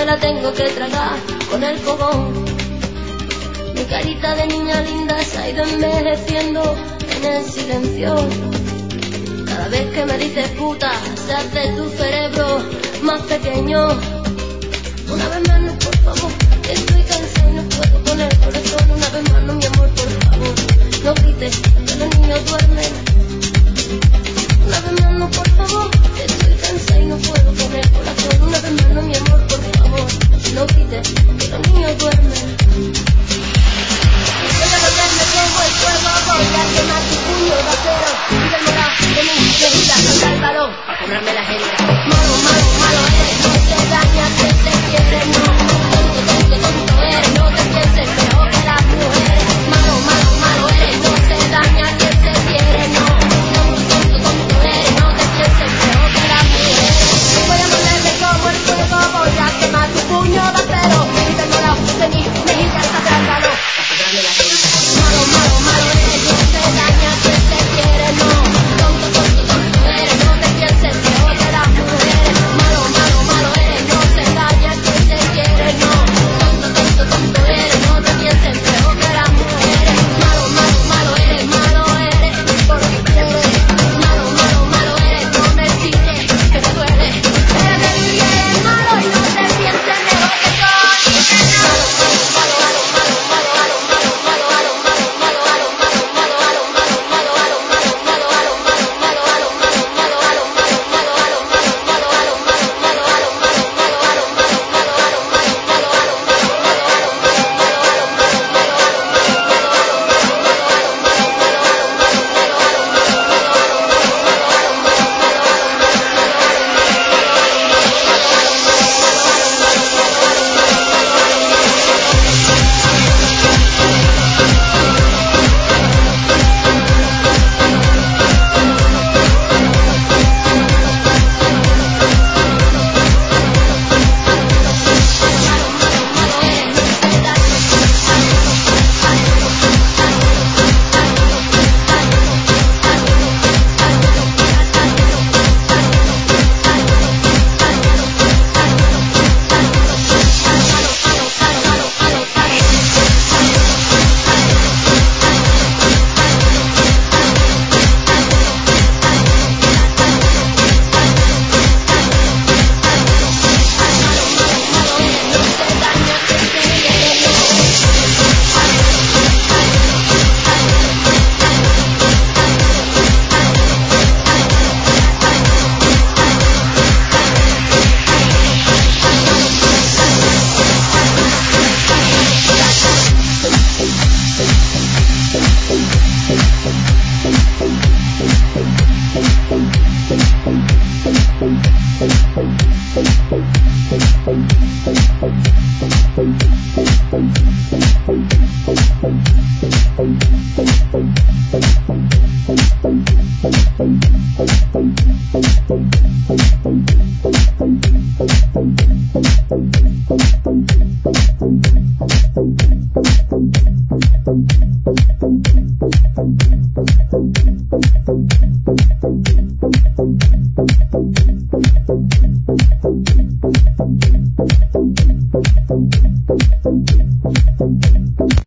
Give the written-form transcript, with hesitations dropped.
me la tengo que tragar con el fogón. Mi carita de niña linda se ha ido envejeciendo en el silencio. Cada vez que me dices puta, se hace tu cerebro más pequeño. Una vez menos, por favor, que estoy cansado y no puedo con el corazón. Una vez más, no, mi amor, por favor, no grites, que los niños duermen. Una vez más, no, por favor, que estoy cansado y no puedo con el corazón. Una vez más, no, mi amor, por favor, no grites, que los niños duermen. Voy a volverme como el fuego, voy a quemar tu puño de acero y del morado de mi querida contra el balón a cobrarme la herida. Malo, malo, malo eres, no te dañas, que te quieres, no. Tonto, tonto, tonto eres, no te pienses mejor que las mujeres. Malo, malo, malo eres, no te dañas, que te quieres, no. Tonto, tonto, tonto eres, no te pienses mejor que las mujeres. Voy a volverme como el fuego, voy a quemar tu puño de acero y del morado de mi mejilla contra el balón. Malo, malo, malo eres, no te dañas, que te quieres, no. Tonto, tonto, tonto eres, no te pienses mejor que las mujeres. Malo, malo, malo eres, no te dañas, que te quieres, no. Tonto, tonto, tonto eres, no te pienses mejor que las mujeres. Malo, malo, malo eres, porque quieres. Malo, malo, malo eres, no me tires, que me duele. Pero que tú eres malo y no te pienses mejor que soy. Malo, malo, malo, malo, malo, malo, malo, malo, malo, malo.